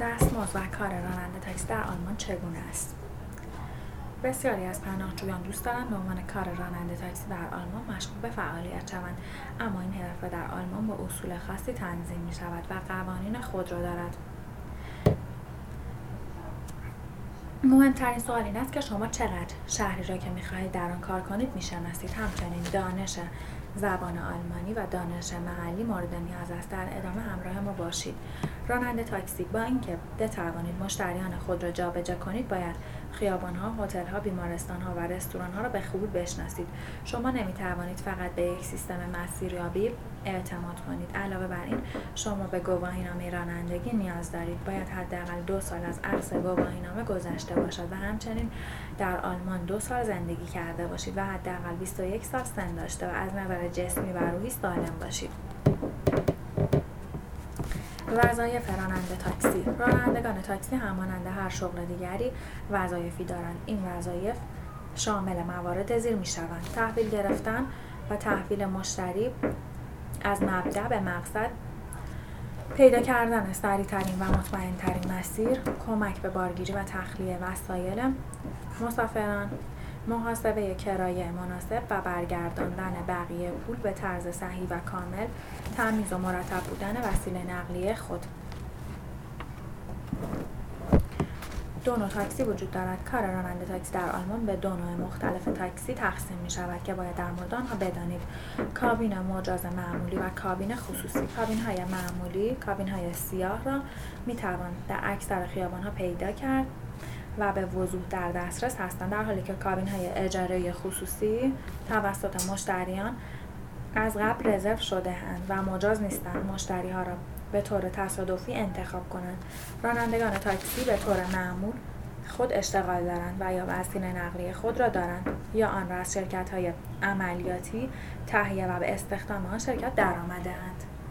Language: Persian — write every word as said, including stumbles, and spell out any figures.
دستمزد و کار راننده تاکسی در آلمان چگونه است؟ بسیاری از پناهجویان دوست دارند به عنوان کار راننده تاکسی در آلمان مشغول به فعالیت شوند، اما این حرفه در آلمان با اصول خاصی تنظیم می شود و قوانین خود را دارد. مهمترین سوال این است که شما چقدر شهری را که می‌خواهید در آن کار کنید می‌شناسید. همچنین دانش زبان آلمانی و دانش محلی مورد نیاز است. در ادامه همراه ما باشید. راننده تاکسی: با اینکه بتوانید مشتریان خود را جابجا کنید، باید خیابان‌ها، هتل‌ها، بیمارستان‌ها و رستوران‌ها را به خوبی بشناسید. شما نمی‌توانید فقط به یک سیستم مسیریابی اعتماد کنید. علاوه بر این، شما به گواهینامه رانندگی نیاز دارید. باید حداقل دو سال از عرض گواهینامه گذشته باشد و همچنین در آلمان دو سال زندگی کرده باشید و حداقل بیست و یک سال سن داشته و از نظر جسمی و روحی سالم باشید. وظایف راننده تاکسی: رانندگان تاکسی همانند هر شغل دیگری وظایفی دارند. این وظایف شامل موارد زیر می‌شوند: تحویل گرفتن و تحویل مشتری از مبدأ به مقصد، پیدا کردن سریع‌ترین و مطمئن‌ترین مسیر، کمک به بارگیری و تخلیه وسایل مسافران، محاسبه کرایه مناسب و برگرداندن بقیه پول به طرز صحیح و کامل، تمیز و مرتب بودن وسیله نقلیه خود. دو نوع تاکسی وجود دارد. کار راننده تاکسی در آلمان به دو نوع مختلف تاکسی تقسیم می شود که باید در مورد آنها بدانید: کابین مجاز معمولی و کابین خصوصی. کابین های معمولی، کابین های سیاه را می توان در اکثر خیابان ها پیدا کرد و به وضوح در دسترس هستند، در حالی که کابین های اجاره خصوصی توسط مشتریان از قبل رزرو شده اند و مجاز نیستند مشتری ها را به طور تصادفی انتخاب کنند. رانندگان تاکسی به طور معمول خود اشتغال دارند و یا وسیله نقلیه خود را دارند یا آن را از شرکت‌های عملیاتی تهیه و به استخدام آن شرکت درآمده‌اند.